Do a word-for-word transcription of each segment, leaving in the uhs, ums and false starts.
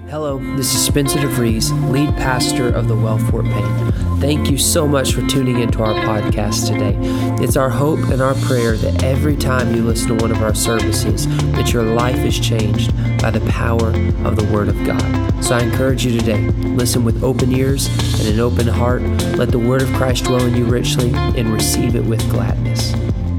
Hello, this is Spencer DeVries, lead pastor of the Well Fort Payne. Thank you so much for tuning into our podcast today. It's our hope and our prayer that every time you listen to one of our services, that your life is changed by the power of the Word of God. So I encourage you today, listen with open ears and an open heart. Let the Word of Christ dwell in you richly and receive it with gladness.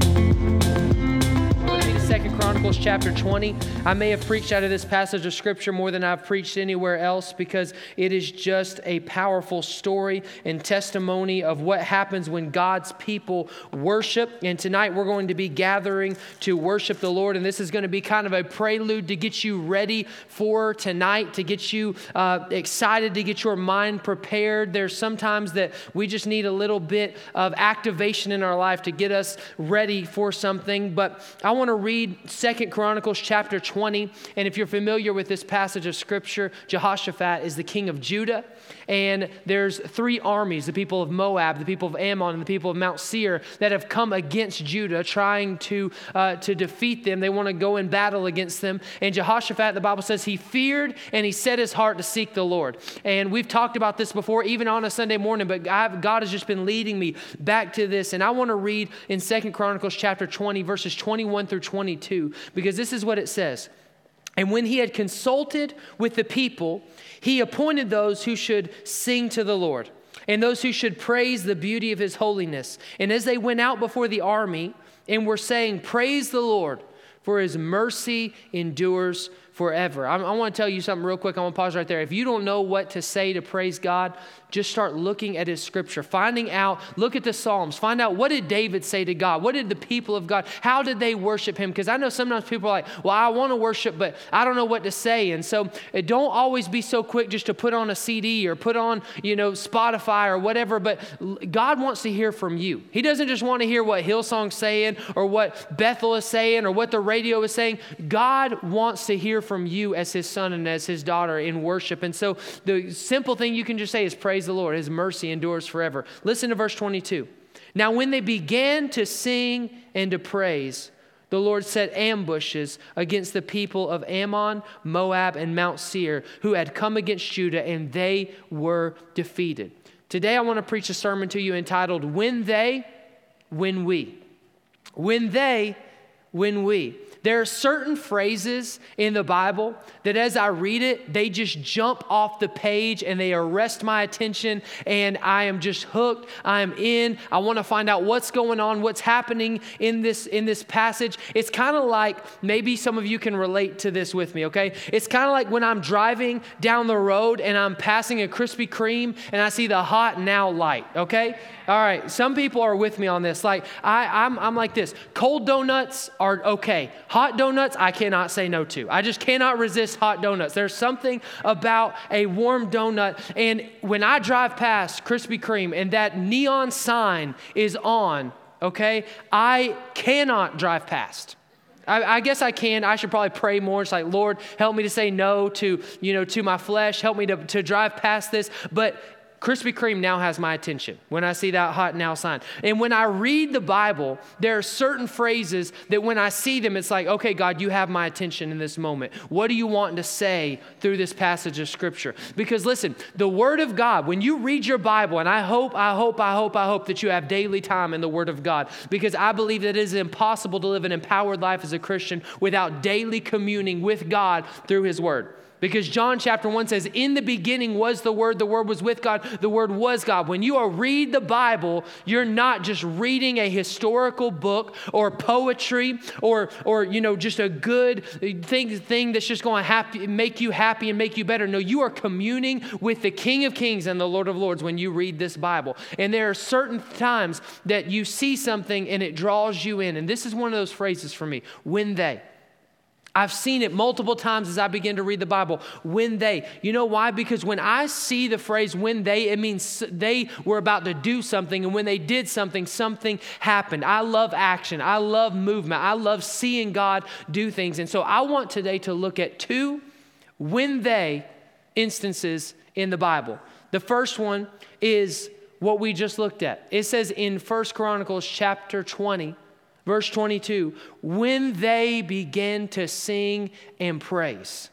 Chronicles chapter twenty. I may have preached out of this passage of scripture more than I've preached anywhere else because it is just a powerful story and testimony of what happens when God's people worship. And tonight we're going to be gathering to worship the Lord. And this is going to be kind of a prelude to get you ready for tonight, to get you uh, excited, to get your mind prepared. There's sometimes that we just need a little bit of activation in our life to get us ready for something. But I want to read Second Chronicles chapter twenty, and if you're familiar with this passage of scripture, Jehoshaphat is the king of Judah, and there's three armies, the people of Moab, the people of Ammon, and the people of Mount Seir, that have come against Judah, trying to uh, to defeat them. They want to go in battle against them, and Jehoshaphat, the Bible says, he feared and he set his heart to seek the Lord. And we've talked about this before, even on a Sunday morning, but I've, God has just been leading me back to this, and I want to read in Second Chronicles chapter twenty, verses twenty-one through twenty-two, because this is what it says. And when he had consulted with the people, he appointed those who should sing to the Lord and those who should praise the beauty of his holiness. And as they went out before the army and were saying, "Praise the Lord, for his mercy endures forever." I, I want to tell you something real quick. I want to pause right there. If you don't know what to say to praise God, just start looking at his scripture, finding out, look at the Psalms, find out, what did David say to God? What did the people of God, how did they worship him? Because I know sometimes people are like, well, I want to worship, but I don't know what to say. And so don't always be so quick just to put on a C D or put on, you know, Spotify or whatever, but God wants to hear from you. He doesn't just want to hear what Hillsong's saying or what Bethel is saying or what the radio is saying. God wants to hear from you as his son and as his daughter in worship. And so the simple thing you can just say is praise the Lord. His mercy endures forever. Listen to verse twenty-two. Now when they began to sing and to praise, the Lord set ambushes against the people of Ammon, Moab, and Mount Seir, who had come against Judah, and they were defeated. Today I want to preach a sermon to you entitled, When They, When We. When They, When We. There are certain phrases in the Bible that as I read it, they just jump off the page and they arrest my attention, and I am just hooked. I am in. I want to find out what's going on, what's happening in this, in this passage. It's kind of like, maybe some of you can relate to this with me, okay? It's kind of like when I'm driving down the road and I'm passing a Krispy Kreme and I see the hot now light, okay? All right, some people are with me on this. Like, I, I'm, I'm like this. Cold donuts are okay. Hot donuts, I cannot say no to. I just cannot resist hot donuts. There's something about a warm donut. And when I drive past Krispy Kreme and that neon sign is on, okay, I cannot drive past. I, I guess I can. I should probably pray more. It's like, Lord, help me to say no to, you know, to my flesh. Help me to, to drive past this. But Krispy Kreme now has my attention when I see that hot now sign. And when I read the Bible, there are certain phrases that when I see them, it's like, okay, God, you have my attention in this moment. What are you wanting to say through this passage of scripture? Because listen, the word of God, when you read your Bible, and I hope, I hope, I hope, I hope that you have daily time in the word of God, because I believe that it is impossible to live an empowered life as a Christian without daily communing with God through his word. Because John chapter one says, in the beginning was the Word, the Word was with God, the Word was God. When you are read the Bible, you're not just reading a historical book or poetry or, or you know, just a good thing, thing that's just going to happy, make you happy and make you better. No, you are communing with the King of Kings and the Lord of Lords when you read this Bible. And there are certain times that you see something and it draws you in. And this is one of those phrases for me, when they. I've seen it multiple times as I begin to read the Bible. When they. You know why? Because when I see the phrase when they, it means they were about to do something. And when they did something, something happened. I love action. I love movement. I love seeing God do things. And so I want today to look at two when they instances in the Bible. The first one is what we just looked at. It says in First Chronicles chapter twenty, verse twenty-two, when they began to sing and praise.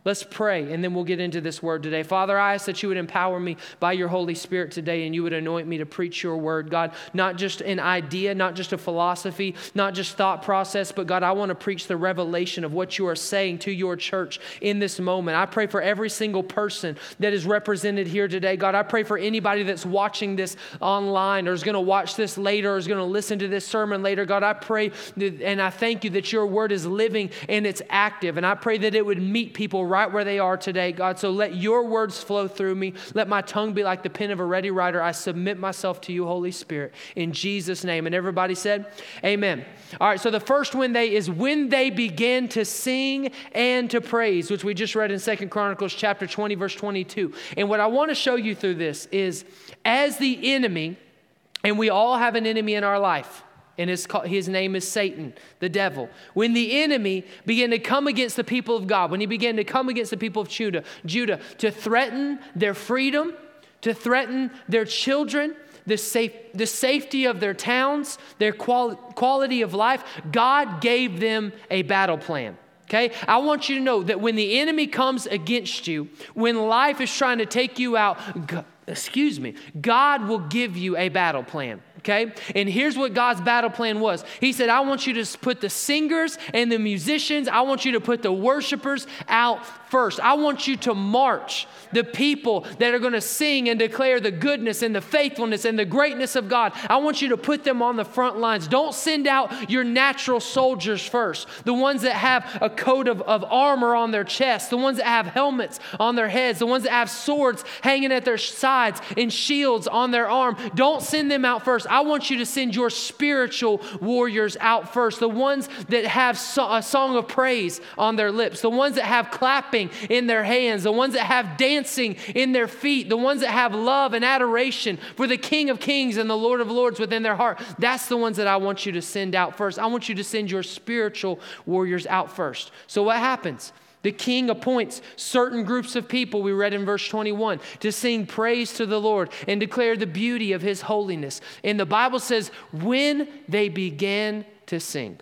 Let's pray, and then we'll get into this word today. Father, I ask that you would empower me by your Holy Spirit today, and you would anoint me to preach your word, God. Not just an idea, not just a philosophy, not just thought process, but God, I want to preach the revelation of what you are saying to your church in this moment. I pray for every single person that is represented here today. God, I pray for anybody that's watching this online or is going to watch this later or is going to listen to this sermon later. God, I pray that, and I thank you that your word is living and it's active, and I pray that it would meet people right right where they are today, God. So let your words flow through me. Let my tongue be like the pen of a ready writer. I submit myself to you, Holy Spirit, in Jesus' name. And everybody said, amen. All right, so the first when they is when they began to sing and to praise, which we just read in Second Chronicles chapter twenty, verse twenty-two. And what I want to show you through this is as the enemy, and we all have an enemy in our life, and his, his name is Satan, the devil. When the enemy began to come against the people of God, when he began to come against the people of Judah, Judah to threaten their freedom, to threaten their children, the, safe, the safety of their towns, their quali- quality of life, God gave them a battle plan. Okay, I want you to know that when the enemy comes against you, when life is trying to take you out, God, excuse me, God will give you a battle plan. Okay, and here's what God's battle plan was. He said, I want you to put the singers and the musicians, I want you to put the worshipers out first. I want you to march the people that are going to sing and declare the goodness and the faithfulness and the greatness of God. I want you to put them on the front lines. Don't send out your natural soldiers first, the ones that have a coat of, of armor on their chest, the ones that have helmets on their heads, the ones that have swords hanging at their sides and shields on their arm. Don't send them out first. I want you to send your spiritual warriors out first, the ones that have so, a song of praise on their lips, the ones that have clapping in their hands, the ones that have dancing in their feet, the ones that have love and adoration for the King of Kings and the Lord of Lords within their heart. That's the ones that I want you to send out first. I want you to send your spiritual warriors out first. So what happens? The king appoints certain groups of people, we read in verse twenty-one, to sing praise to the Lord and declare the beauty of his holiness. And the Bible says, when they began to sing,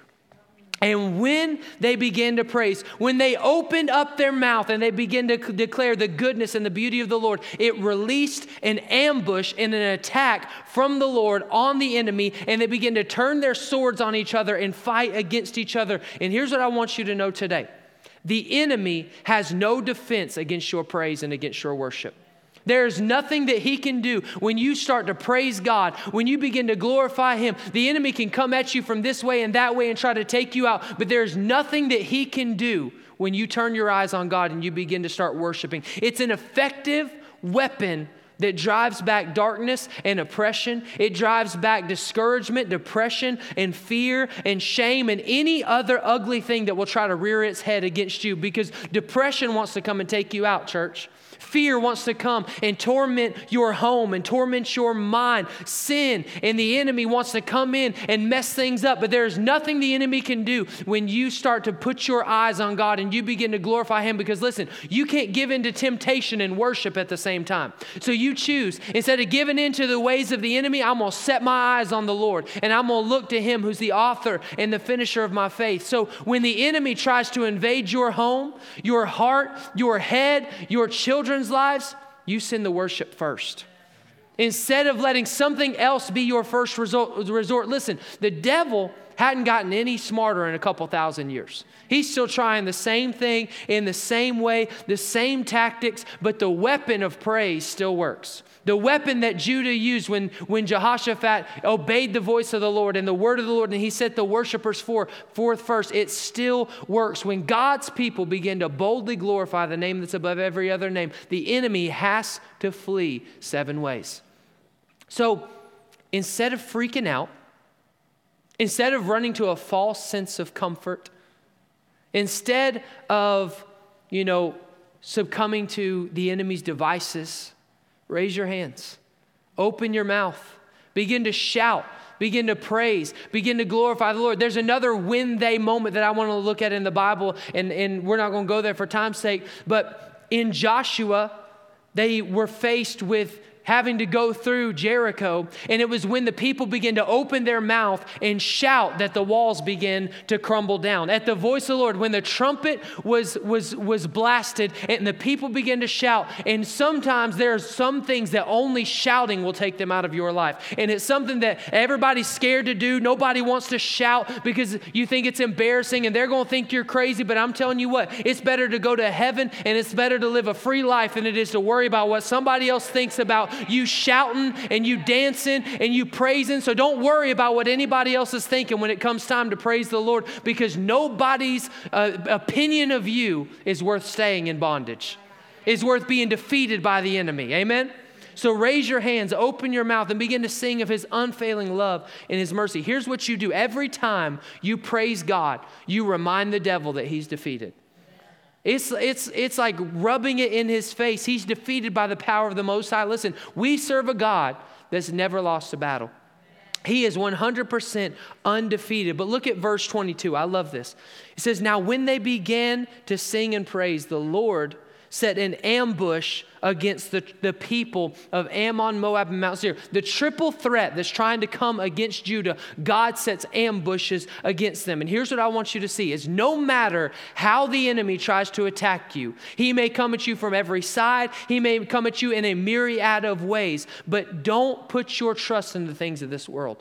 and when they began to praise, when they opened up their mouth and they began to declare the goodness and the beauty of the Lord, it released an ambush and an attack from the Lord on the enemy, and they began to turn their swords on each other and fight against each other. And here's what I want you to know today. The enemy has no defense against your praise and against your worship. There's nothing that he can do when you start to praise God, when you begin to glorify him. The enemy can come at you from this way and that way and try to take you out, but there's nothing that he can do when you turn your eyes on God and you begin to start worshiping. It's an effective weapon that drives back darkness and oppression. It drives back discouragement, depression, and fear, and shame, and any other ugly thing that will try to rear its head against you, because depression wants to come and take you out, church. Fear wants to come and torment your home and torment your mind. Sin and the enemy wants to come in and mess things up. But there's nothing the enemy can do when you start to put your eyes on God and you begin to glorify him. Because listen, you can't give in to temptation and worship at the same time. So you choose. Instead of giving in to the ways of the enemy, I'm going to set my eyes on the Lord. And I'm going to look to him who's the author and the finisher of my faith. So when the enemy tries to invade your home, your heart, your head, your children's lives, you send the worship first. Instead of letting something else be your first resort, resort. Listen, the devil hadn't gotten any smarter in a couple thousand years. He's still trying the same thing in the same way, the same tactics, but the weapon of praise still works. The weapon that Judah used when, when Jehoshaphat obeyed the voice of the Lord and the word of the Lord, and he set the worshipers for, forth first, it still works. When God's people begin to boldly glorify the name that's above every other name, the enemy has to flee seven ways. So instead of freaking out, instead of running to a false sense of comfort, instead of, you know, succumbing to the enemy's devices, raise your hands, open your mouth, begin to shout, begin to praise, begin to glorify the Lord. There's another when they moment that I want to look at in the Bible, and, and we're not going to go there for time's sake, but in Joshua, they were faced with having to go through Jericho, and it was when the people began to open their mouth and shout that the walls began to crumble down. At the voice of the Lord, when the trumpet was, was, was blasted and the people began to shout, and sometimes there are some things that only shouting will take them out of your life. And it's something that everybody's scared to do. Nobody wants to shout because you think it's embarrassing and they're going to think you're crazy, but I'm telling you what, it's better to go to heaven and it's better to live a free life than it is to worry about what somebody else thinks about you shouting and you dancing and you praising. So don't worry about what anybody else is thinking when it comes time to praise the Lord, because nobody's uh, opinion of you is worth staying in bondage, is worth being defeated by the enemy. Amen? So raise your hands, open your mouth, and begin to sing of his unfailing love and his mercy. Here's what you do. Every time you praise God, you remind the devil that he's defeated. It's, it's, it's like rubbing it in his face. He's defeated by the power of the Most High. Listen, we serve a God that's never lost a battle. He is one hundred percent undefeated. But look at verse twenty-two. I love this. It says, now when they began to sing and praise, the Lord set an ambush against the, the people of Ammon, Moab, and Mount Seir. The triple threat that's trying to come against Judah, God sets ambushes against them. And here's what I want you to see is no matter how the enemy tries to attack you, he may come at you from every side. He may come at you in a myriad of ways, but don't put your trust in the things of this world.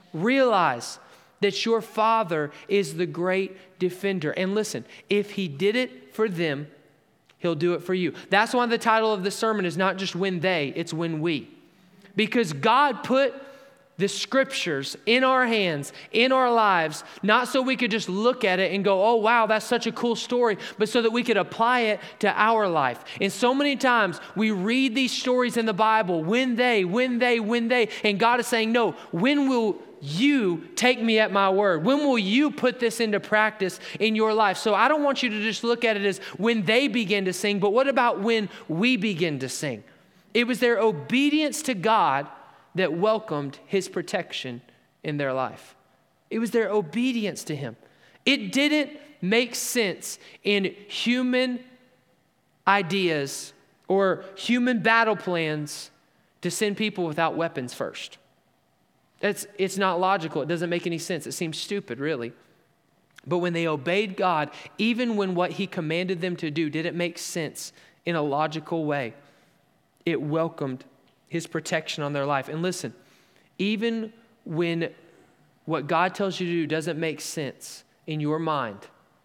Realize that your Father is the great defender. And listen, if he did it for them, he'll do it for you. That's why the title of the sermon is not just when they, it's when we. Because God put the scriptures in our hands, in our lives, not so we could just look at it and go, oh, wow, that's such a cool story, but so that we could apply it to our life. And so many times we read these stories in the Bible, when they, when they, when they, and God is saying, no, when will you take me at my word? When will you put this into practice in your life? So I don't want you to just look at it as when they begin to sing, but what about when we begin to sing? It was their obedience to God that welcomed his protection in their life. It was their obedience to him. It didn't make sense in human ideas or human battle plans to send people without weapons first. It's, it's not logical. It doesn't make any sense. It seems stupid, really. But when they obeyed God, even when what he commanded them to do didn't make sense in a logical way, it welcomed his protection on their life. And listen, even when what God tells you to do doesn't make sense in your mind,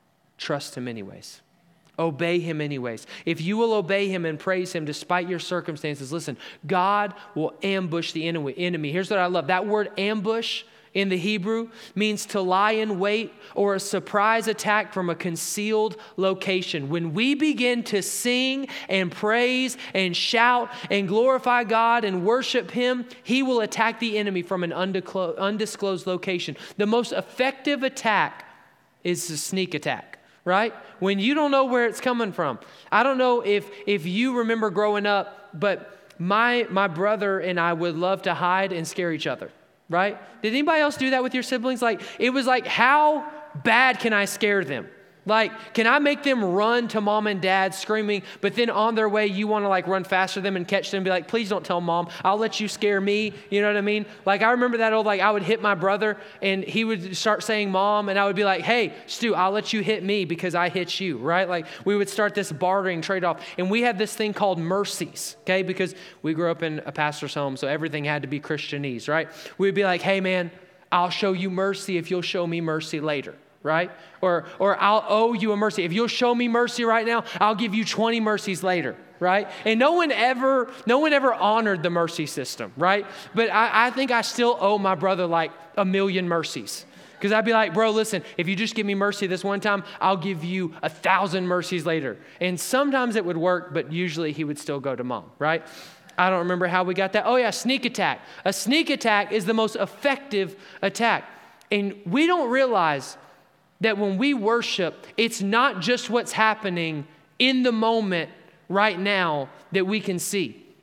trust him anyways. Obey him anyways. If you will obey him and praise him despite your circumstances, listen, God will ambush the enemy. Here's what I love. That word ambush in the Hebrew means to lie in wait or a surprise attack from a concealed location. When we begin to sing and praise and shout and glorify God and worship him, he will attack the enemy from an undisclosed location. The most effective attack is a sneak attack. Right? When you don't know where it's coming from. I don't know if if you remember growing up, but my my brother and I would love to hide and scare each other. Right? Did anybody else do that with your siblings? Like, it was like, how bad can I scare them? Like, can I make them run to mom and dad screaming, but then on their way, you want to like run faster than them and catch them and be like, please don't tell mom. I'll let you scare me. You know what I mean? Like, I remember that old, like I would hit my brother and he would start saying mom and I would be like, hey, Stu, I'll let you hit me because I hit you, right? Like we would start this bartering trade-off. And we had this thing called mercies, okay? Because we grew up in a pastor's home, so everything had to be Christianese, right? We'd be like, hey man, I'll show you mercy if you'll show me mercy later. Right? Or or I'll owe you a mercy. If you'll show me mercy right now, I'll give you twenty mercies later, right? And no one ever, no one ever honored the mercy system, right? But I, I think I still owe my brother like a million mercies. Because I'd be like, bro, listen, if you just give me mercy this one time, I'll give you a thousand mercies later. And sometimes it would work, but usually he would still go to mom, right? I don't remember how we got that. Oh yeah, sneak attack. A sneak attack is the most effective attack. And we don't realize that when we worship, it's not just what's happening in the moment right now that we can see.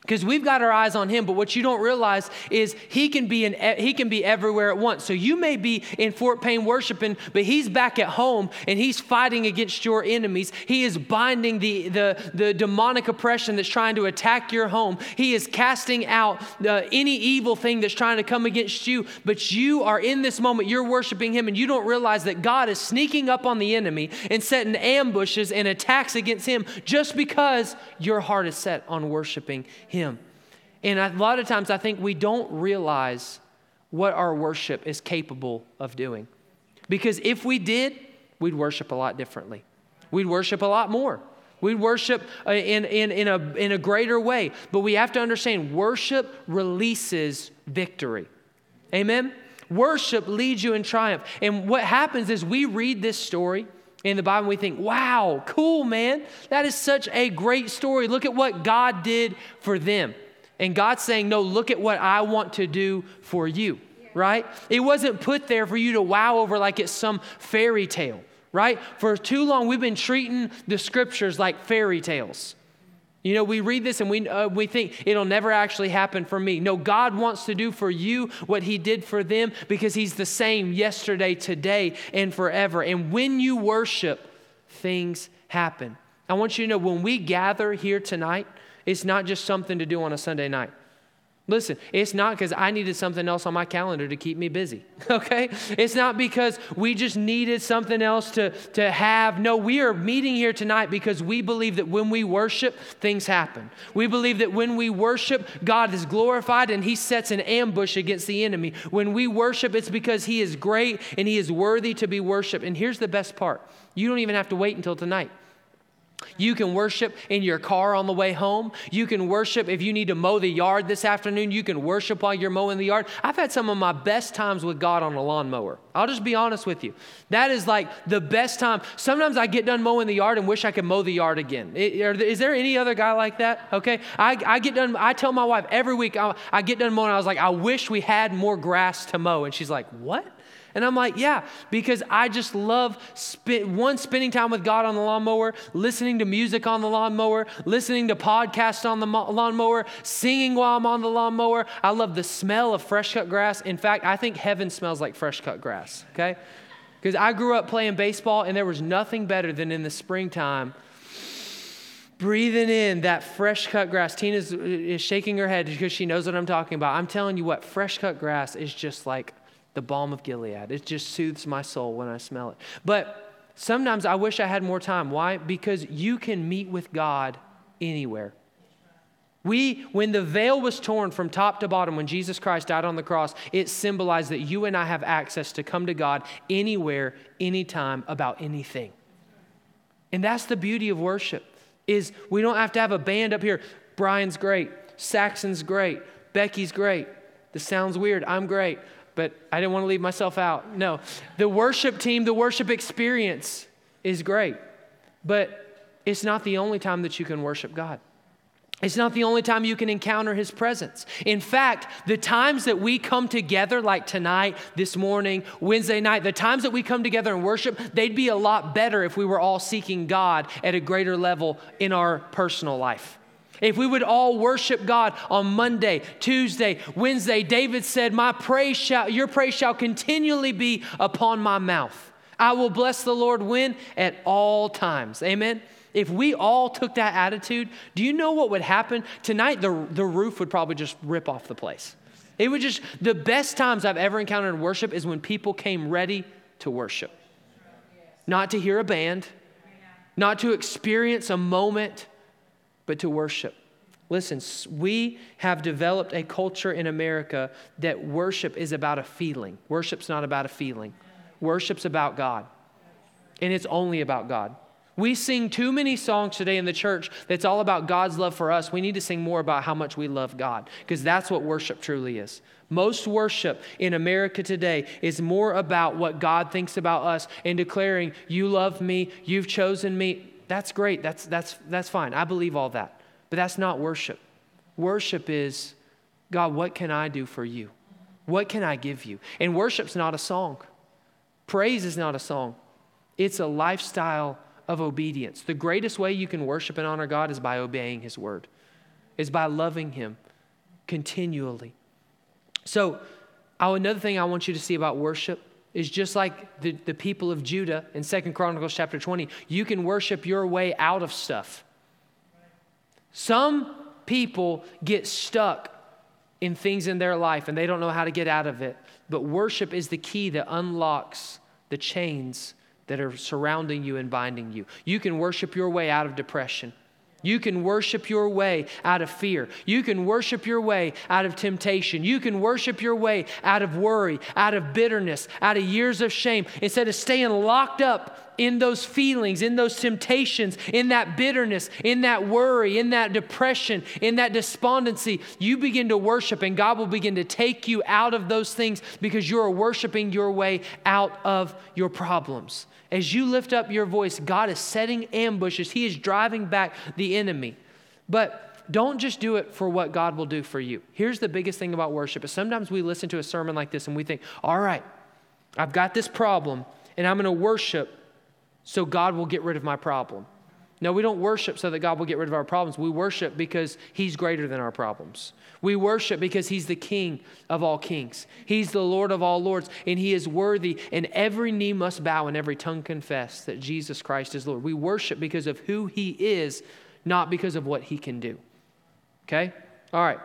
Because we've got our eyes on him, but what you don't realize is he can be in, he can be everywhere at once. So you may be in Fort Payne worshiping, but he's back at home and he's fighting against your enemies. He is binding the, the, the demonic oppression that's trying to attack your home. He is casting out uh, any evil thing that's trying to come against you. But you are in this moment, you're worshiping him, and you don't realize that God is sneaking up on the enemy and setting ambushes and attacks against him just because your heart is set on worshiping him. And a lot of times I think we don't realize what our worship is capable of doing. Because if we did, we'd worship a lot differently. We'd worship a lot more. We'd worship in, in, in, a, in a greater way. But we have to understand worship releases victory. Amen? Worship leads you in triumph. And what happens is we read this story in the Bible and we think, wow, cool, man. That is such a great story. Look at what God did for them. And God's saying, no, look at what I want to do for you, right? It wasn't put there for you to wow over like it's some fairy tale, right? For too long, we've been treating the scriptures like fairy tales. You know, we read this and we uh, we think it'll never actually happen for me. No, God wants to do for you what he did for them because he's the same yesterday, today, and forever. And when you worship, things happen. I want you to know when we gather here tonight, it's not just something to do on a Sunday night. Listen, it's not because I needed something else on my calendar to keep me busy, okay? It's not because we just needed something else to, to have. No, we are meeting here tonight because we believe that when we worship, things happen. We believe that when we worship, God is glorified and he sets an ambush against the enemy. When we worship, it's because he is great and he is worthy to be worshiped. And here's the best part. You don't even have to wait until tonight. You can worship in your car on the way home. You can worship if you need to mow the yard this afternoon. You can worship while you're mowing the yard. I've had some of my best times with God on a lawnmower. I'll just be honest with you. That is like the best time. Sometimes I get done mowing the yard and wish I could mow the yard again. Is there any other guy like that? Okay. I, I get done. I tell my wife every week, I, I get done mowing. I was like, I wish we had more grass to mow. And she's like, what? And I'm like, yeah, because I just love, spend, one, spending time with God on the lawnmower, listening to music on the lawnmower, listening to podcasts on the mo- lawnmower, singing while I'm on the lawnmower. I love the smell of fresh cut grass. In fact, I think heaven smells like fresh cut grass, okay? Because I grew up playing baseball, and there was nothing better than in the springtime breathing in that fresh cut grass. Tina is shaking her head because she knows what I'm talking about. I'm telling you what, fresh cut grass is just like the balm of Gilead. It just soothes my soul when I smell it. But sometimes I wish I had more time. Why? Because you can meet with God anywhere. We, when the veil was torn from top to bottom, when Jesus Christ died on the cross, it symbolized that you and I have access to come to God anywhere, anytime, about anything. And that's the beauty of worship, is we don't have to have a band up here. Brian's great. Saxon's great. Becky's great. This sounds weird. I'm great. But I didn't want to leave myself out. No, the worship team, the worship experience is great. But it's not the only time that you can worship God. It's not the only time you can encounter his presence. In fact, the times that we come together, like tonight, this morning, Wednesday night, the times that we come together and worship, they'd be a lot better if we were all seeking God at a greater level in our personal life. If we would all worship God on Monday, Tuesday, Wednesday, David said, "My praise shall, your praise shall continually be upon my mouth. I will bless the Lord when? At all times." Amen. If we all took that attitude, do you know what would happen? Tonight, the, the roof would probably just rip off the place. It would just, the best times I've ever encountered in worship is when people came ready to worship. Not to hear a band, not to experience a moment, but to worship. Listen, we have developed a culture in America that worship is about a feeling. Worship's not about a feeling. Worship's about God. And it's only about God. We sing too many songs today in the church that's all about God's love for us. We need to sing more about how much we love God, because that's what worship truly is. Most worship in America today is more about what God thinks about us and declaring, you love me, you've chosen me. That's great. That's, that's, that's fine. I believe all that. But that's not worship. Worship is, God, what can I do for you? What can I give you? And worship's not a song. Praise is not a song. It's a lifestyle of obedience. The greatest way you can worship and honor God is by obeying his word. is by loving him continually. So oh, another thing I want you to see about worship is just like the, the people of Judah in Second Chronicles chapter twenty, you can worship your way out of stuff. Some people get stuck in things in their life and they don't know how to get out of it. But worship is the key that unlocks the chains that are surrounding you and binding you. You can worship your way out of depression. You can worship your way out of fear. You can worship your way out of temptation. You can worship your way out of worry, out of bitterness, out of years of shame. Instead of staying locked up in those feelings, in those temptations, in that bitterness, in that worry, in that depression, in that despondency, you begin to worship and God will begin to take you out of those things because you are worshiping your way out of your problems. As you lift up your voice, God is setting ambushes. He is driving back the enemy. But don't just do it for what God will do for you. Here's the biggest thing about worship is sometimes we listen to a sermon like this and we think, all right, I've got this problem and I'm going to worship so God will get rid of my problem. No, we don't worship so that God will get rid of our problems. We worship because he's greater than our problems. We worship because he's the King of all kings. He's the Lord of all lords, and he is worthy, and every knee must bow and every tongue confess that Jesus Christ is Lord. We worship because of who he is, not because of what he can do. Okay? All right.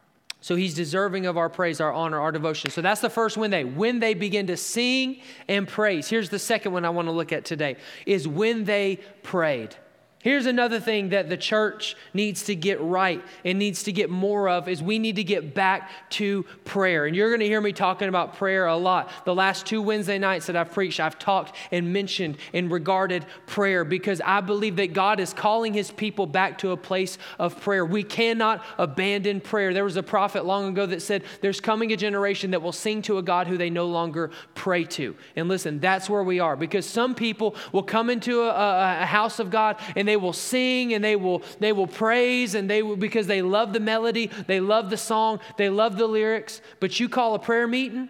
So he's deserving of our praise, our honor, our devotion. So that's the first when they. When they begin to sing and praise. Here's the second one I want to look at today, is when they prayed. Here's another thing that the church needs to get right and needs to get more of is we need to get back to prayer. And you're going to hear me talking about prayer a lot. The last two Wednesday nights that I've preached, I've talked and mentioned and regarded prayer because I believe that God is calling his people back to a place of prayer. We cannot abandon prayer. There was a prophet long ago that said there's coming a generation that will sing to a God who they no longer pray to. And listen, that's where we are because some people will come into a, a house of God and they They will sing and they will they will praise and they will because they love the melody, they love the song, they love the lyrics. But you call a prayer meeting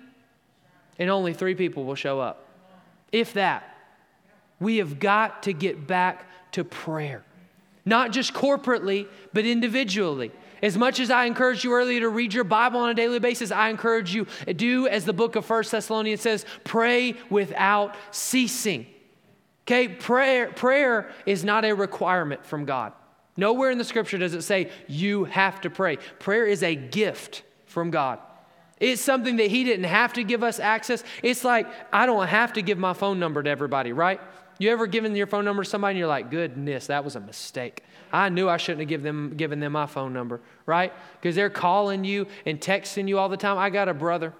and only three people will show up. If that. We have got to get back to prayer. Not just corporately, but individually. As much as I encouraged you earlier to read your Bible on a daily basis, I encourage you to do as the book of First Thessalonians says, pray without ceasing. Okay, prayer, prayer is not a requirement from God. Nowhere in the scripture does it say you have to pray. Prayer is a gift from God. It's something that he didn't have to give us access. It's like, I don't have to give my phone number to everybody, right? You ever given your phone number to somebody and you're like, goodness, that was a mistake. I knew I shouldn't have given them, given them my phone number, right? Because they're calling you and texting you all the time. I got a brother.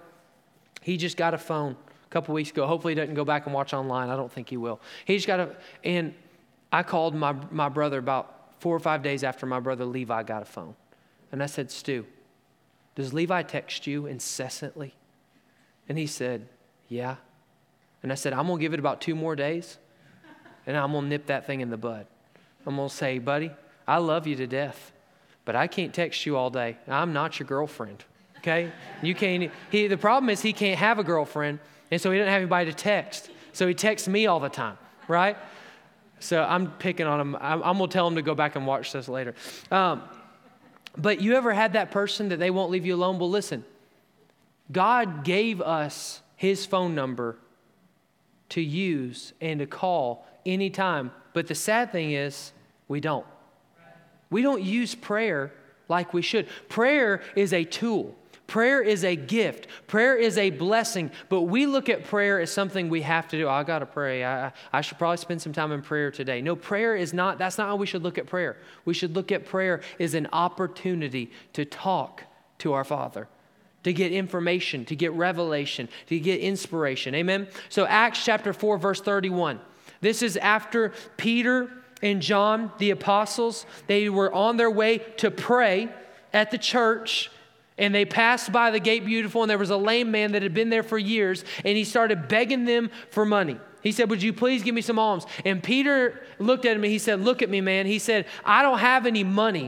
He just got a phone a couple weeks ago. Hopefully he doesn't go back and watch online. I don't think he will. He just got a, and I called my, my brother about four or five days after my brother Levi got a phone. And I said, Stu, does Levi text you incessantly? And he said, yeah. And I said, I'm going to give it about two more days and I'm going to nip that thing in the bud. I'm going to say, buddy, I love you to death, but I can't text you all day. I'm not your girlfriend, okay? You can't. He, the problem is he can't have a girlfriend, and so he doesn't have anybody to text. So he texts me all the time, right? So I'm picking on him. I'm, I'm going to tell him to go back and watch this later. Um, but you ever had that person that they won't leave you alone? Well, listen, God gave us his phone number to use and to call anytime. But the sad thing is we don't. We don't use prayer like we should. Prayer is a tool. Prayer is a gift. Prayer is a blessing. But we look at prayer as something we have to do. Oh, I got to pray. I, I should probably spend some time in prayer today. No, prayer is not, that's not how we should look at prayer. We should look at prayer as an opportunity to talk to our Father, to get information, to get revelation, to get inspiration. Amen? So Acts chapter four, verse thirty-one. This is after Peter and John, the apostles, they were on their way to pray at the church, and they passed by the Gate Beautiful, and there was a lame man that had been there for years, and he started begging them for money. He said, would you please give me some alms? And Peter looked at him and he said, look at me, man. He said, I don't have any money,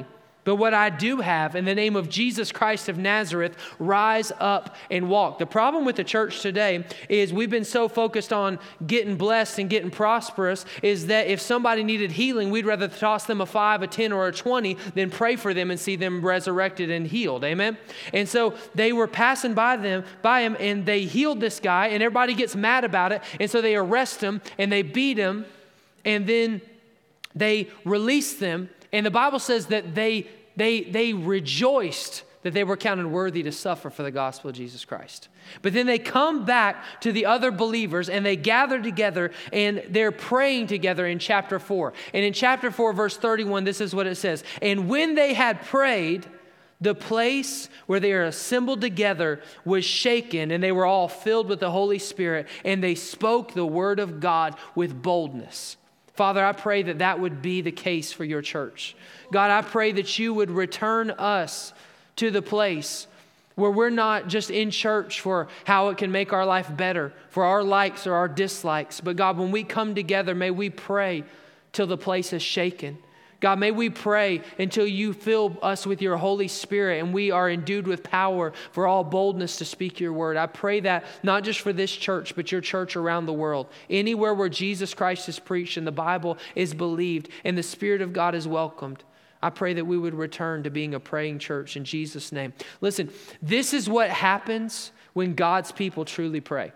But what I do have, in the name of Jesus Christ of Nazareth, rise up and walk. The problem with the church today is we've been so focused on getting blessed and getting prosperous, is that if somebody needed healing, we'd rather toss them a five, a ten, or a twenty than pray for them and see them resurrected and healed. Amen? And so they were passing by them, by him, and they healed this guy, and everybody gets mad about it, and so they arrest him, and they beat him, and then they release them. And the Bible says that they they they rejoiced that they were counted worthy to suffer for the gospel of Jesus Christ. But then they come back to the other believers and they gather together and they're praying together in chapter four. And in chapter four, verse thirty-one, this is what it says. And when they had prayed, the place where they are assembled together was shaken, and they were all filled with the Holy Spirit, and they spoke the word of God with boldness. Father, I pray that that would be the case for your church. God, I pray that you would return us to the place where we're not just in church for how it can make our life better, for our likes or our dislikes. But God, when we come together, may we pray till the place is shaken. God, may we pray until you fill us with your Holy Spirit and we are endued with power for all boldness to speak your word. I pray that not just for this church, but your church around the world. Anywhere where Jesus Christ is preached and the Bible is believed and the Spirit of God is welcomed, I pray that we would return to being a praying church in Jesus' name. Listen, this is what happens when God's people truly pray.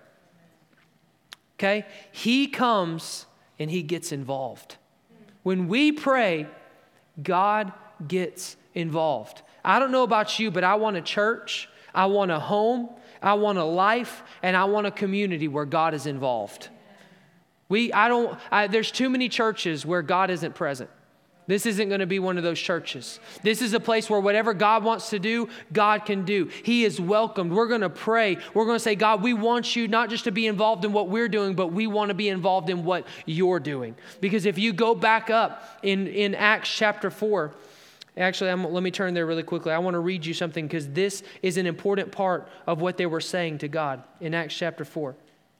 Okay? He comes and he gets involved. When we pray, God gets involved. I don't know about you, but I want a church, I want a home, I want a life, and I want a community where God is involved. We, I don't, I, there's too many churches where God isn't present. This isn't going to be one of those churches. This is a place where whatever God wants to do, God can do. He is welcomed. We're going to pray. We're going to say, God, we want you not just to be involved in what we're doing, but we want to be involved in what you're doing. Because if you go back up in, in Acts chapter four, actually, I'm, let me turn there really quickly. I want to read you something because this is an important part of what they were saying to God in Acts chapter four.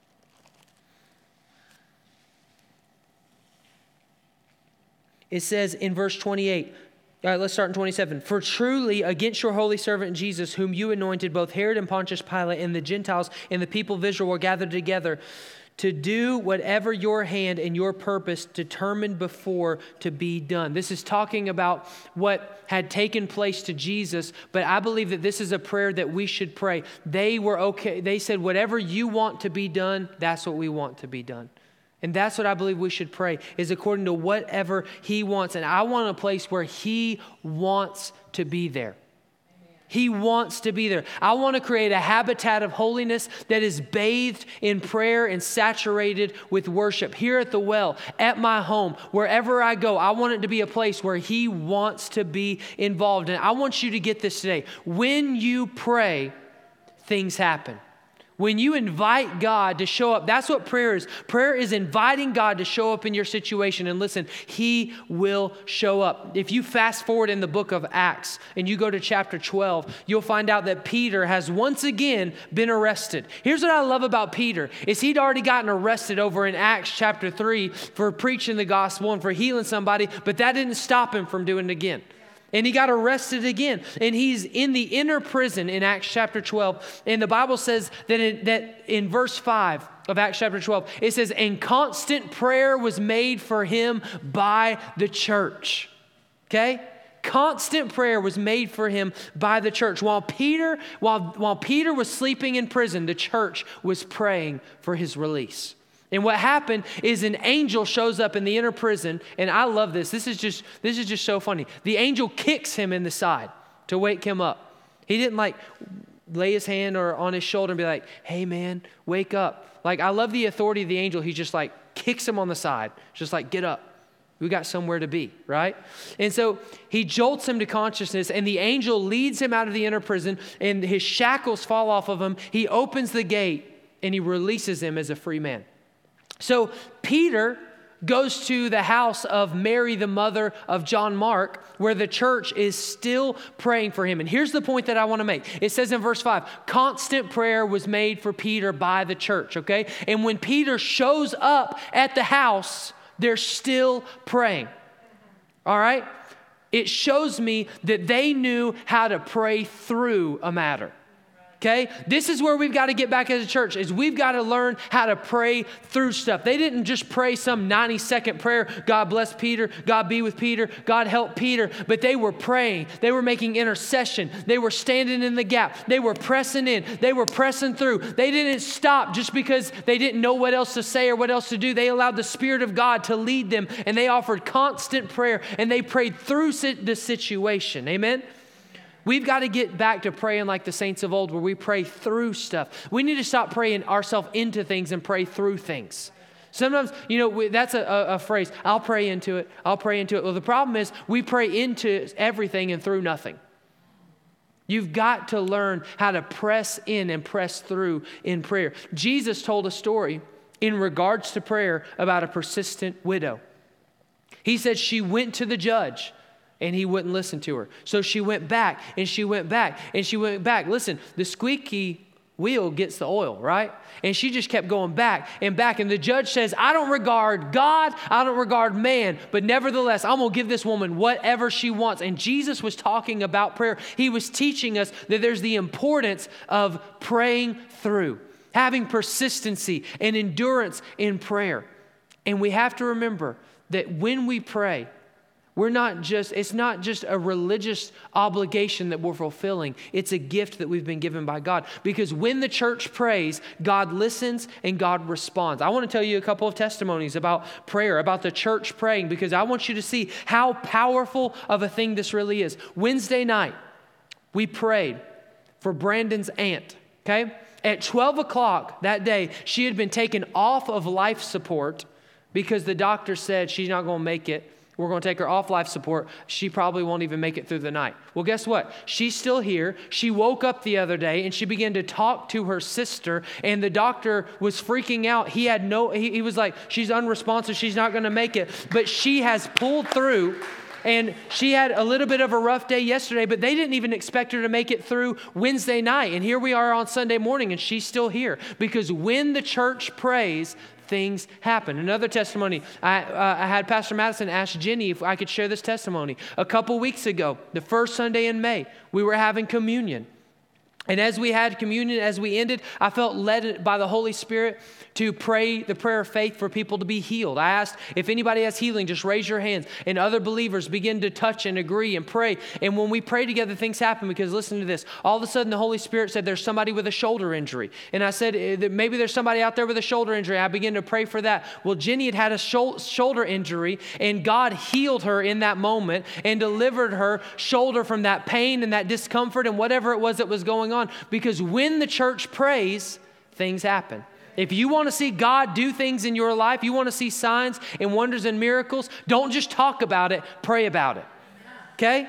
It says in verse twenty-eight, all right, let's start in twenty-seven. For truly against your holy servant Jesus, whom you anointed, both Herod and Pontius Pilate and the Gentiles and the people of Israel were gathered together to do whatever your hand and your purpose determined before to be done. This is talking about what had taken place to Jesus, but I believe that this is a prayer that we should pray. They were okay. They said, whatever you want to be done, that's what we want to be done. And that's what I believe we should pray, is according to whatever he wants. And I want a place where he wants to be there. Amen. He wants to be there. I want to create a habitat of holiness that is bathed in prayer and saturated with worship. Here at the well, at my home, wherever I go, I want it to be a place where he wants to be involved. And I want you to get this today. When you pray, things happen. When you invite God to show up, that's what prayer is. Prayer is inviting God to show up in your situation. And listen, he will show up. If you fast forward in the book of Acts and you go to chapter twelve, you'll find out that Peter has once again been arrested. Here's what I love about Peter, is he'd already gotten arrested over in Acts chapter three for preaching the gospel and for healing somebody, but that didn't stop him from doing it again. And he got arrested again. And he's in the inner prison in Acts chapter twelve. And the Bible says that in, that in verse five of Acts chapter twelve, it says, and constant prayer was made for him by the church. Okay? Constant prayer was made for him by the church. While Peter, while, while Peter was sleeping in prison, the church was praying for his release. And what happened is an angel shows up in the inner prison, and I love this. This is just this is just so funny. The angel kicks him in the side to wake him up. He didn't like lay his hand or on his shoulder and be like, "Hey man, wake up." Like, I love the authority of the angel. He just like kicks him on the side, just like, "Get up. We got somewhere to be," right? And so he jolts him to consciousness, and the angel leads him out of the inner prison, and his shackles fall off of him. He opens the gate, and he releases him as a free man. So Peter goes to the house of Mary, the mother of John Mark, where the church is still praying for him. And here's the point that I want to make. It says in verse five, constant prayer was made for Peter by the church, okay? And when Peter shows up at the house, they're still praying, all right? It shows me that they knew how to pray through a matter. Okay? This is where we've got to get back as a church, is we've got to learn how to pray through stuff. They didn't just pray some ninety second prayer, God bless Peter, God be with Peter, God help Peter, but they were praying. They were making intercession. They were standing in the gap. They were pressing in. They were pressing through. They didn't stop just because they didn't know what else to say or what else to do. They allowed the Spirit of God to lead them, and they offered constant prayer, and they prayed through the situation. Amen? We've got to get back to praying like the saints of old, where we pray through stuff. We need to stop praying ourselves into things and pray through things. Sometimes, you know, we, that's a, a, a phrase, I'll pray into it, I'll pray into it. Well, the problem is we pray into everything and through nothing. You've got to learn how to press in and press through in prayer. Jesus told a story in regards to prayer about a persistent widow. He said she went to the judge, and he wouldn't listen to her. So she went back, and she went back, and she went back. Listen, the squeaky wheel gets the oil, right? And she just kept going back and back. And the judge says, I don't regard God, I don't regard man, but nevertheless, I'm going to give this woman whatever she wants. And Jesus was talking about prayer. He was teaching us that there's the importance of praying through, having persistency and endurance in prayer. And we have to remember that when we pray, We're not just, it's not just a religious obligation that we're fulfilling. It's a gift that we've been given by God. Because when the church prays, God listens and God responds. I want to tell you a couple of testimonies about prayer, about the church praying, because I want you to see how powerful of a thing this really is. Wednesday night, we prayed for Brandon's aunt, okay? At twelve o'clock that day, she had been taken off of life support because the doctor said she's not going to make it. We're going to take her off life support. She probably won't even make it through the night. Well, guess what? She's still here. She woke up the other day and she began to talk to her sister, and the doctor was freaking out. He had no, he, he was like, she's unresponsive. She's not going to make it. But she has pulled through, and she had a little bit of a rough day yesterday, but they didn't even expect her to make it through Wednesday night. And here we are on Sunday morning, and she's still here. Because when the church prays, things happen. Another testimony, I, uh, I had Pastor Madison ask Jenny if I could share this testimony. A couple weeks ago, the first Sunday in May, we were having communion. And as we had communion, as we ended, I felt led by the Holy Spirit to pray the prayer of faith for people to be healed. I asked if anybody has healing, just raise your hands. And other believers begin to touch and agree and pray. And when we pray together, things happen, because listen to this. All of a sudden, the Holy Spirit said there's somebody with a shoulder injury. And I said, maybe there's somebody out there with a shoulder injury. I began to pray for that. Well, Jenny had had a shoulder injury, and God healed her in that moment and delivered her shoulder from that pain and that discomfort and whatever it was that was going on. Because when the church prays, things happen. If you want to see God do things in your life, you want to see signs and wonders and miracles, don't just talk about it, pray about it. Okay?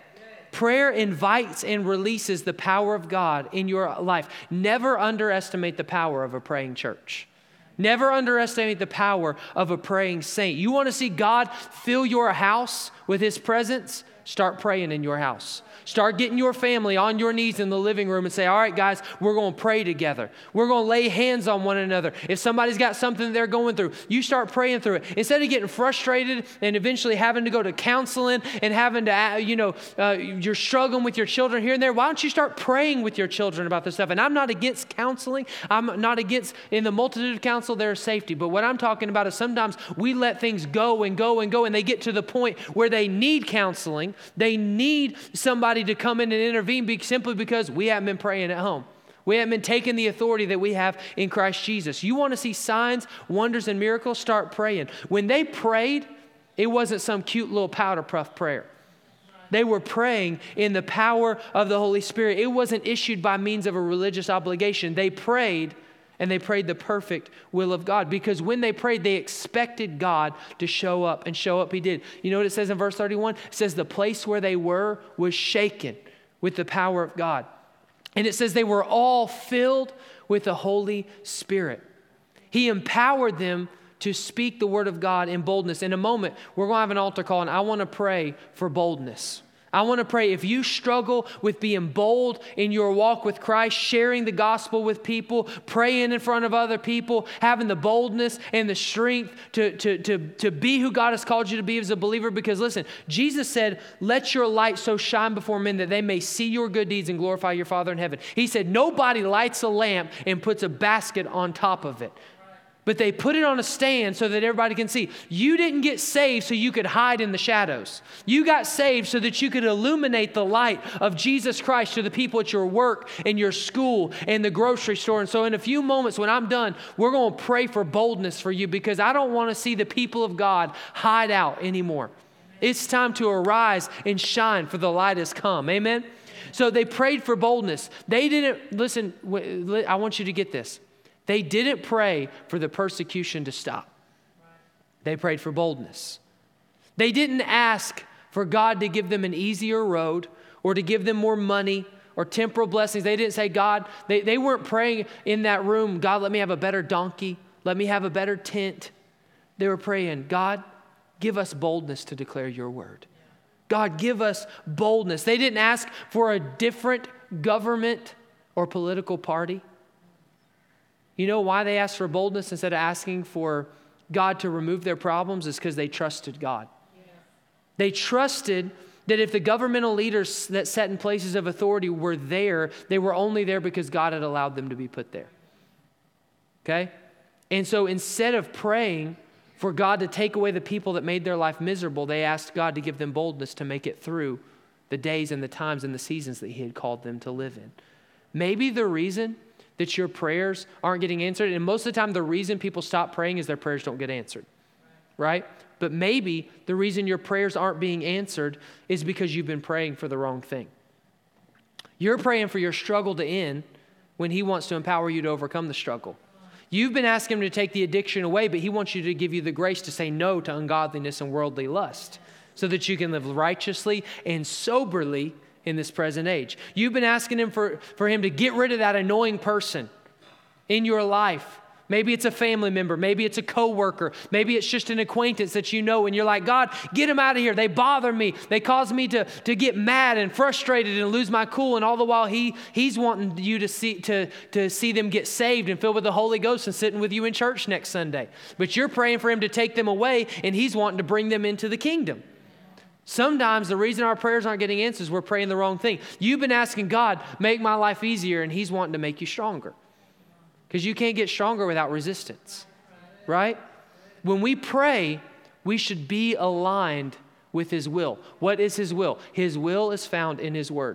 Prayer invites and releases the power of God in your life. Never underestimate the power of a praying church. Never underestimate the power of a praying saint. You want to see God fill your house with His presence? Start praying in your house. Start getting your family on your knees in the living room and say, all right, guys, we're going to pray together. We're going to lay hands on one another. If somebody's got something they're going through, you start praying through it. Instead of getting frustrated and eventually having to go to counseling and having to, you know, uh, you're struggling with your children here and there, why don't you start praying with your children about this stuff? And I'm not against counseling. I'm not against, in the multitude of counsel, there is safety. But what I'm talking about is sometimes we let things go and go and go, and they get to the point where they need counseling. They need somebody to come in and intervene be, simply because we haven't been praying at home. We haven't been taking the authority that we have in Christ Jesus. You want to see signs, wonders, and miracles? Start praying. When they prayed, it wasn't some cute little powder puff prayer. They were praying in the power of the Holy Spirit. It wasn't issued by means of a religious obligation. They prayed, and they prayed the perfect will of God. Because when they prayed, they expected God to show up, and show up He did. You know what it says in verse thirty-one? It says the place where they were was shaken with the power of God. And it says they were all filled with the Holy Spirit. He empowered them to speak the word of God in boldness. In a moment, we're going to have an altar call, and I want to pray for boldness. I want to pray if you struggle with being bold in your walk with Christ, sharing the gospel with people, praying in front of other people, having the boldness and the strength to, to, to, to be who God has called you to be as a believer. Because listen, Jesus said, let your light so shine before men that they may see your good deeds and glorify your Father in heaven. He said, nobody lights a lamp and puts a basket on top of it. But they put it on a stand so that everybody can see. You didn't get saved so you could hide in the shadows. You got saved so that you could illuminate the light of Jesus Christ to the people at your work and your school and the grocery store. And so in a few moments when I'm done, we're going to pray for boldness for you, because I don't want to see the people of God hide out anymore. It's time to arise and shine, for the light has come. Amen? So they prayed for boldness. They didn't, listen, I want you to get this. They didn't pray for the persecution to stop. They prayed for boldness. They didn't ask for God to give them an easier road or to give them more money or temporal blessings. They didn't say, God, they, they weren't praying in that room, God, let me have a better donkey. Let me have a better tent. They were praying, God, give us boldness to declare your word. God, give us boldness. They didn't ask for a different government or political party. You know why they asked for boldness instead of asking for God to remove their problems? Is because they trusted God. Yeah. They trusted that if the governmental leaders that sat in places of authority were there, they were only there because God had allowed them to be put there. Okay? And so instead of praying for God to take away the people that made their life miserable, they asked God to give them boldness to make it through the days and the times and the seasons that He had called them to live in. Maybe the reason that your prayers aren't getting answered, and most of the time the reason people stop praying is their prayers don't get answered, right? But maybe the reason your prayers aren't being answered is because you've been praying for the wrong thing. You're praying for your struggle to end when He wants to empower you to overcome the struggle. You've been asking Him to take the addiction away, but He wants you to give you the grace to say no to ungodliness and worldly lust so that you can live righteously and soberly in this present age. You've been asking Him for, for Him to get rid of that annoying person in your life. Maybe it's a family member. Maybe it's a coworker. Maybe it's just an acquaintance that you know and you're like, God, get them out of here. They bother me. They cause me to, to get mad and frustrated and lose my cool. And all the while he He's wanting you to see, to, to see them get saved and filled with the Holy Ghost and sitting with you in church next Sunday. But you're praying for Him to take them away, and He's wanting to bring them into the kingdom. Sometimes the reason our prayers aren't getting answers is we're praying the wrong thing. You've been asking God, make my life easier, and He's wanting to make you stronger. Because you can't get stronger without resistance, right? When we pray, we should be aligned with His will. What is His will? His will is found in His word.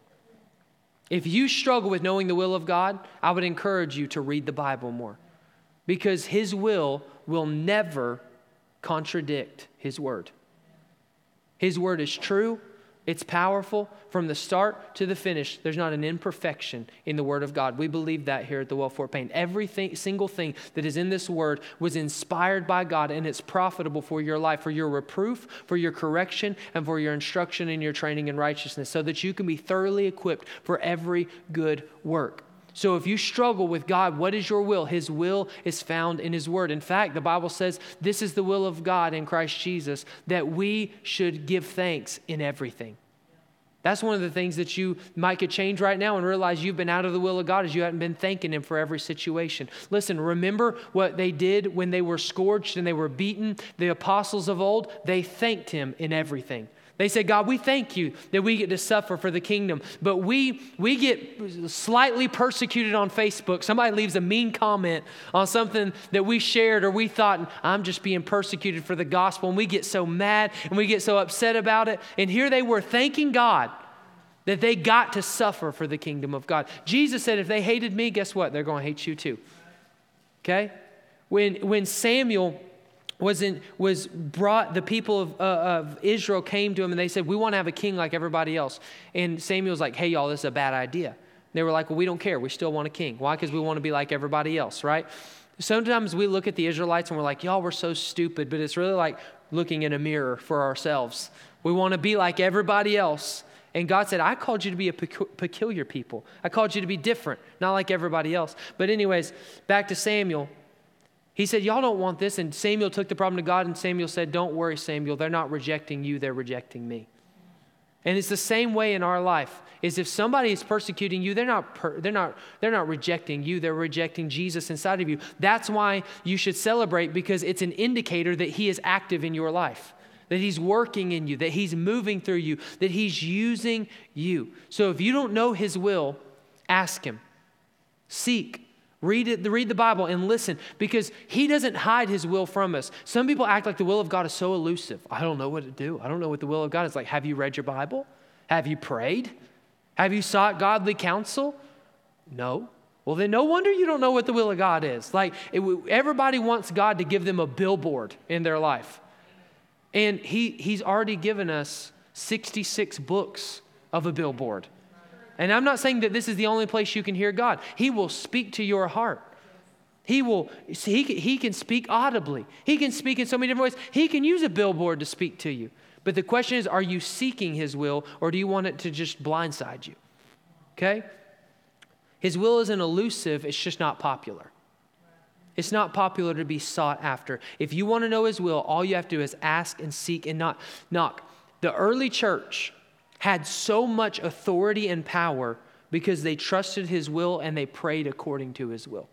If you struggle with knowing the will of God, I would encourage you to read the Bible more. Because His will will never contradict His word. His word is true. It's powerful from the start to the finish. There's not an imperfection in the word of God. We believe that here at the Wellfort Payne. Every single thing that is in this word was inspired by God, and it's profitable for your life, for your reproof, for your correction, and for your instruction and your training in righteousness, so that you can be thoroughly equipped for every good work. So if you struggle with God, what is your will? His will is found in His word. In fact, the Bible says this is the will of God in Christ Jesus, that we should give thanks in everything. That's one of the things that you might could change right now and realize you've been out of the will of God, is you haven't been thanking Him for every situation. Listen, remember what they did when they were scourged and they were beaten? The apostles of old, they thanked Him in everything. They said, God, we thank you that we get to suffer for the kingdom, but we we get slightly persecuted on Facebook. Somebody leaves a mean comment on something that we shared or we thought, I'm just being persecuted for the gospel, and we get so mad and we get so upset about it. And here they were thanking God that they got to suffer for the kingdom of God. Jesus said, if they hated me, guess what? They're going to hate you too. Okay? When, when Samuel... Was in, was brought, the people of, uh, of Israel came to him and they said, we want to have a king like everybody else. And Samuel's like, hey, y'all, this is a bad idea. And they were like, well, we don't care. We still want a king. Why? Because we want to be like everybody else, right? Sometimes we look at the Israelites and we're like, y'all, we're so stupid. But it's really like looking in a mirror for ourselves. We want to be like everybody else. And God said, I called you to be a peculiar people. I called you to be different, not like everybody else. But anyways, back to Samuel. He said, y'all don't want this. And Samuel took the problem to God, and Samuel said, don't worry, Samuel. They're not rejecting you. They're rejecting me. And it's the same way in our life. Is if somebody is persecuting you, they're not per, they're not they're not rejecting you, they're rejecting Jesus inside of you. That's why you should celebrate, because it's an indicator that he is active in your life, that he's working in you, that he's moving through you, that he's using you. So if you don't know his will, ask him. Seek. Read it, read the Bible and listen, because he doesn't hide his will from us. Some people act like the will of God is so elusive. I don't know what to do. I don't know what the will of God is. Like, have you read your Bible? Have you prayed? Have you sought godly counsel? No. Well, then no wonder you don't know what the will of God is. Like, it, everybody wants God to give them a billboard in their life. And he, he's already given us sixty-six books of a billboard. And I'm not saying that this is the only place you can hear God. He will speak to your heart. He will, he, he can speak audibly. He can speak in so many different ways. He can use a billboard to speak to you. But the question is, are you seeking his will, or do you want it to just blindside you? Okay? His will isn't elusive, it's just not popular. It's not popular to be sought after. If you want to know his will, all you have to do is ask and seek and not knock. The early church had so much authority and power because they trusted his will and they prayed according to his will.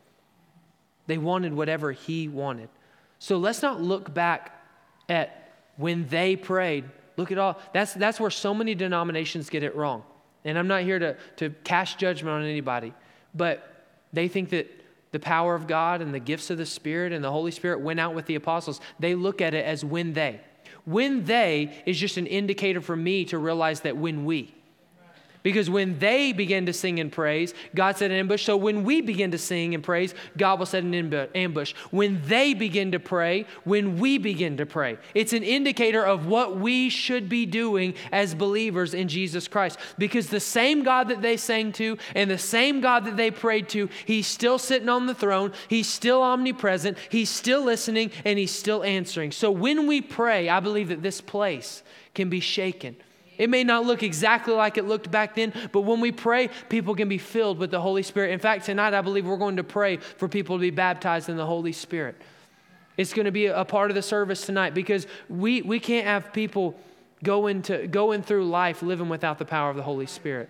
They wanted whatever he wanted. So let's not look back at when they prayed. Look at all, that's that's where so many denominations get it wrong. And I'm not here to, to cast judgment on anybody, but they think that the power of God and the gifts of the Spirit and the Holy Spirit went out with the apostles. They look at it as when they. When they is just an indicator for me to realize that when we. Because when they begin to sing and praise, God set an ambush. So when we begin to sing and praise, God will set an ambush. When they begin to pray, when we begin to pray. It's an indicator of what we should be doing as believers in Jesus Christ. Because the same God that they sang to and the same God that they prayed to, he's still sitting on the throne. He's still omnipresent. He's still listening and he's still answering. So when we pray, I believe that this place can be shaken. It may not look exactly like it looked back then, but when we pray, people can be filled with the Holy Spirit. In fact, tonight I believe we're going to pray for people to be baptized in the Holy Spirit. It's going to be a part of the service tonight, because we, we can't have people going, to, going through life living without the power of the Holy Spirit.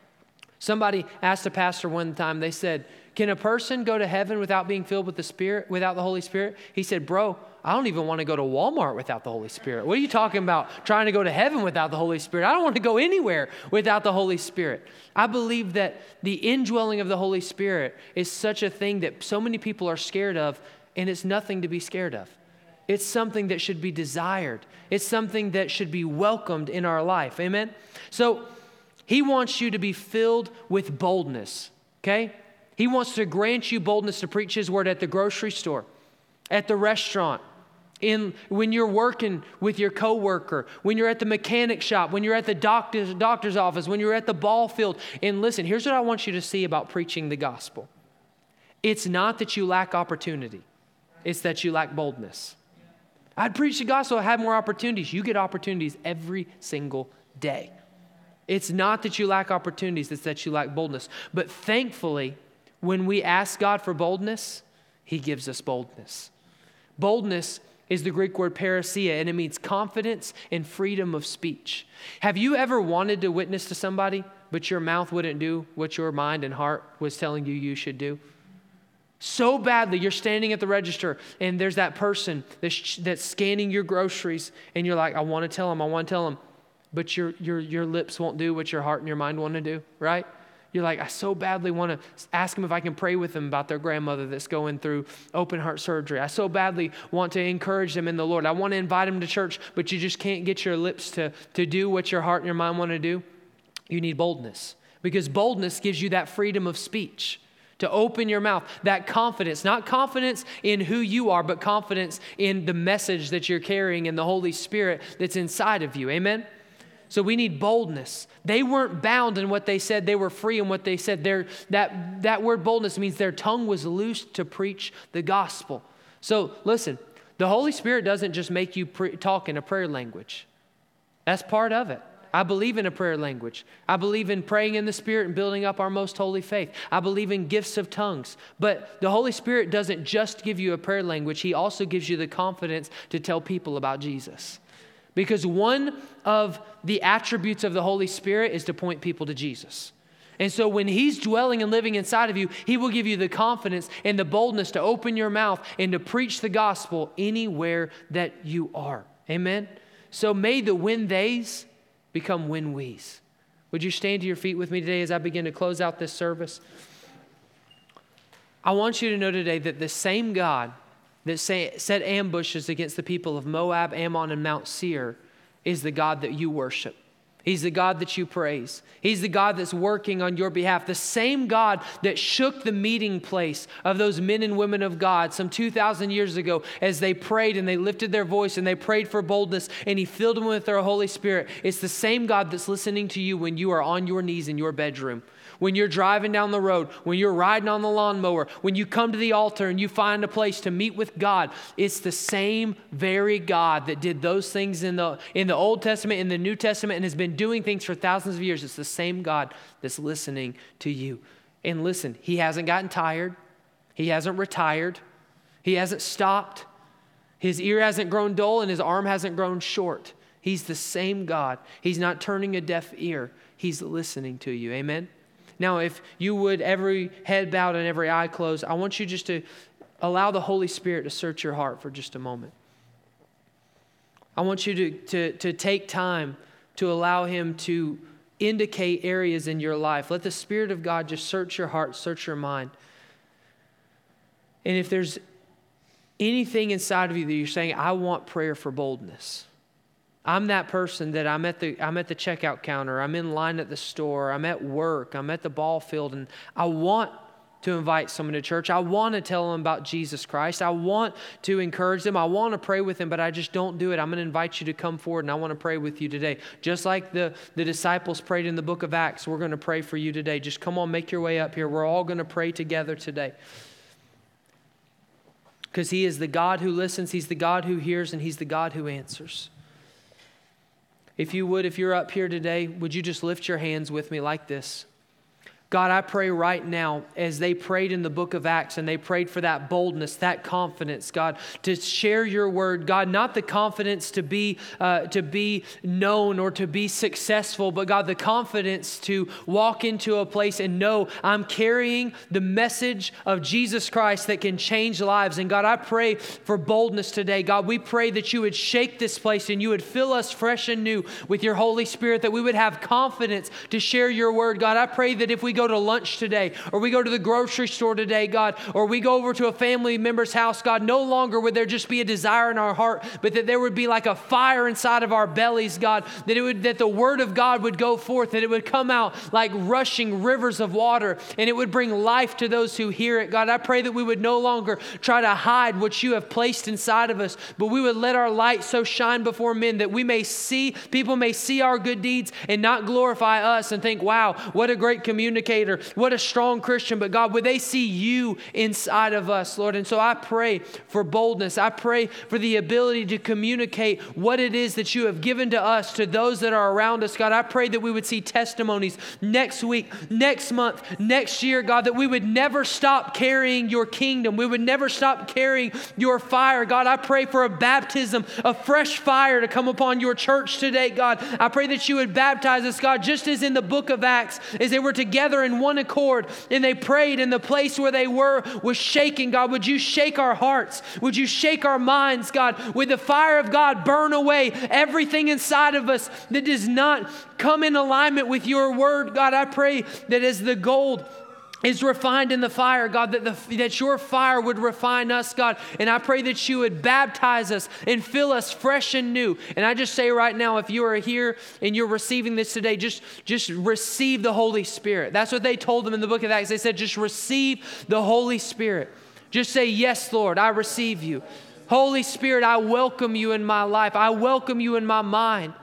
Somebody asked a pastor one time, they said, can a person go to heaven without being filled with the Spirit, without the Holy Spirit? He said, bro, I don't even want to go to Walmart without the Holy Spirit. What are you talking about, trying to go to heaven without the Holy Spirit? I don't want to go anywhere without the Holy Spirit. I believe that the indwelling of the Holy Spirit is such a thing that so many people are scared of, and it's nothing to be scared of. It's something that should be desired. It's something that should be welcomed in our life. Amen? So he wants you to be filled with boldness, okay? He wants to grant you boldness to preach his word at the grocery store, at the restaurant, in when you're working with your coworker, when you're at the mechanic shop, when you're at the doctor's, doctor's office, when you're at the ball field. And listen, here's what I want you to see about preaching the gospel. It's not that you lack opportunity. It's that you lack boldness. I'd preach the gospel, I have more opportunities. You get opportunities every single day. It's not that you lack opportunities, it's that you lack boldness. But thankfully, when we ask God for boldness, he gives us boldness. Boldness is the Greek word parousia, and it means confidence and freedom of speech. Have you ever wanted to witness to somebody, but your mouth wouldn't do what your mind and heart was telling you you should do? So badly, you're standing at the register, and there's that person that's, that's scanning your groceries, and you're like, I want to tell them, I want to tell them, but your, your, your lips won't do what your heart and your mind want to do, right? You're like, I so badly want to ask them if I can pray with them about their grandmother that's going through open heart surgery. I so badly want to encourage them in the Lord. I want to invite them to church, but you just can't get your lips to, to do what your heart and your mind want to do. You need boldness, because boldness gives you that freedom of speech to open your mouth, that confidence, not confidence in who you are, but confidence in the message that you're carrying and the Holy Spirit that's inside of you. Amen? So we need boldness. They weren't bound in what they said. They were free in what they said. Their, that, that word boldness means their tongue was loosed to preach the gospel. So listen, the Holy Spirit doesn't just make you pre- talk in a prayer language. That's part of it. I believe in a prayer language. I believe in praying in the Spirit and building up our most holy faith. I believe in gifts of tongues. But the Holy Spirit doesn't just give you a prayer language. He also gives you the confidence to tell people about Jesus. Because one of the attributes of the Holy Spirit is to point people to Jesus. And so when he's dwelling and living inside of you, he will give you the confidence and the boldness to open your mouth and to preach the gospel anywhere that you are. Amen? So may the when theys become when we's. Would you stand to your feet with me today as I begin to close out this service? I want you to know today that the same God that say, set ambushes against the people of Moab, Ammon, and Mount Seir is the God that you worship. He's the God that you praise. He's the God that's working on your behalf. The same God that shook the meeting place of those men and women of God some two thousand years ago as they prayed and they lifted their voice and they prayed for boldness and he filled them with their Holy Spirit. It's the same God that's listening to you when you are on your knees in your bedroom. When you're driving down the road, when you're riding on the lawnmower, when you come to the altar and you find a place to meet with God, it's the same very God that did those things in the in the Old Testament, in the New Testament, and has been doing things for thousands of years. It's the same God that's listening to you. And listen, he hasn't gotten tired. He hasn't retired. He hasn't stopped. His ear hasn't grown dull and his arm hasn't grown short. He's the same God. He's not turning a deaf ear. He's listening to you. Amen? Now, if you would, every head bowed and every eye closed, I want you just to allow the Holy Spirit to search your heart for just a moment. I want you to, to, to take time to allow him to indicate areas in your life. Let the Spirit of God just search your heart, search your mind. And if there's anything inside of you that you're saying, I want prayer for boldness. I'm that person that I'm at the I'm at the checkout counter, I'm in line at the store, I'm at work, I'm at the ball field, and I want to invite someone to church. I want to tell them about Jesus Christ. I want to encourage them. I want to pray with them, but I just don't do it. I'm going to invite you to come forward, and I want to pray with you today. Just like the, the disciples prayed in the book of Acts, we're going to pray for you today. Just come on, make your way up here. We're all going to pray together today. Because he is the God who listens, he's the God who hears, and he's the God who answers. If you would, if you're up here today, would you just lift your hands with me like this? God, I pray right now as they prayed in the book of Acts and they prayed for that boldness, that confidence, God, to share your word. God, not the confidence to be uh, to be known or to be successful, but God, the confidence to walk into a place and know I'm carrying the message of Jesus Christ that can change lives. And God, I pray for boldness today. God, we pray that you would shake this place and you would fill us fresh and new with your Holy Spirit, that we would have confidence to share your word. God, I pray that if we go to lunch today, or we go to the grocery store today, God, or we go over to a family member's house, God, no longer would there just be a desire in our heart, but that there would be like a fire inside of our bellies, God, that it would, that the word of God would go forth, that it would come out like rushing rivers of water, and it would bring life to those who hear it. God, I pray that we would no longer try to hide what you have placed inside of us, but we would let our light so shine before men that we may see, people may see our good deeds and not glorify us and think, wow, what a great communicator. What a strong Christian. But God, would they see you inside of us, Lord? And so I pray for boldness. I pray for the ability to communicate what it is that you have given to us to those that are around us. God, I pray that we would see testimonies next week, next month, next year, God, that we would never stop carrying your kingdom. We would never stop carrying your fire. God, I pray for a baptism, a fresh fire to come upon your church today, God. I pray that you would baptize us, God, just as in the book of Acts, as they were together in one accord and they prayed and the place where they were was shaking. God, would you shake our hearts? Would you shake our minds, God? Would the fire of God burn away everything inside of us that does not come in alignment with your word? God, I pray that as the gold is refined in the fire, God, that, the, that your fire would refine us, God. And I pray that you would baptize us and fill us fresh and new. And I just say right now, if you are here and you're receiving this today, just, just receive the Holy Spirit. That's what they told them in the book of Acts. They said, just receive the Holy Spirit. Just say, yes, Lord, I receive you. Holy Spirit, I welcome you in my life. I welcome you in my mind.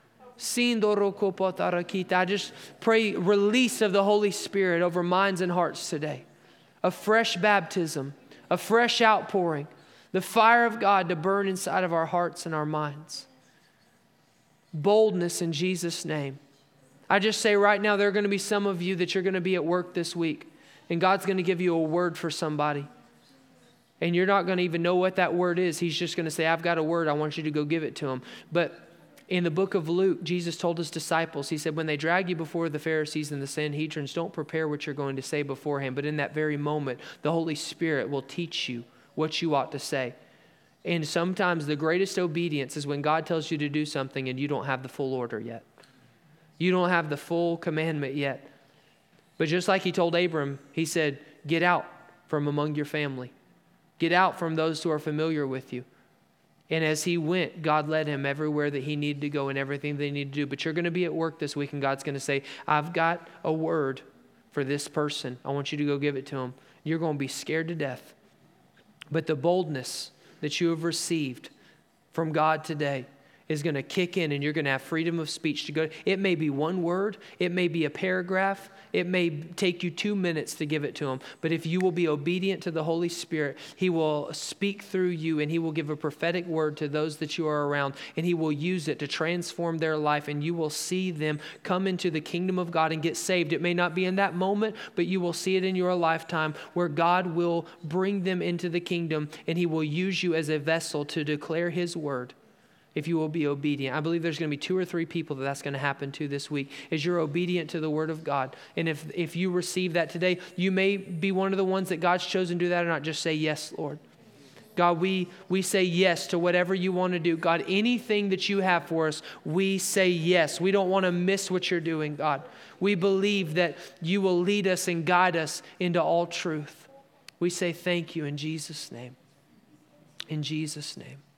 I just pray release of the Holy Spirit over minds and hearts today. A fresh baptism, a fresh outpouring, the fire of God to burn inside of our hearts and our minds. Boldness in Jesus' name. I just say right now, there are going to be some of you that you're going to be at work this week, and God's going to give you a word for somebody. And you're not going to even know what that word is. He's just going to say, I've got a word. I want you to go give it to him. But In the book of Luke, Jesus told his disciples, he said, when they drag you before the Pharisees and the Sanhedrins, don't prepare what you're going to say beforehand, but in that very moment, the Holy Spirit will teach you what you ought to say. And sometimes the greatest obedience is when God tells you to do something and you don't have the full order yet. You don't have the full commandment yet. But just like he told Abram, he said, get out from among your family. Get out from those who are familiar with you. And as he went, God led him everywhere that he needed to go and everything that he needed to do. But you're going to be at work this week and God's going to say, I've got a word for this person. I want you to go give it to him. You're going to be scared to death. But the boldness that you have received from God today is going to kick in and you're going to have freedom of speech to go. It may be one word. It may be a paragraph. It may take you two minutes to give it to him. But if you will be obedient to the Holy Spirit, he will speak through you and he will give a prophetic word to those that you are around and he will use it to transform their life and you will see them come into the kingdom of God and get saved. It may not be in that moment, but you will see it in your lifetime where God will bring them into the kingdom and he will use you as a vessel to declare his word. If you will be obedient. I believe there's going to be two or three people that that's going to happen to this week as you're obedient to the word of God. And if, if you receive that today, you may be one of the ones that God's chosen to do that or not. Just say, yes, Lord. God, we, we say yes to whatever you want to do. God, anything that you have for us, we say yes. We don't want to miss what you're doing, God. We believe that you will lead us and guide us into all truth. We say thank you in Jesus' name. In Jesus' name.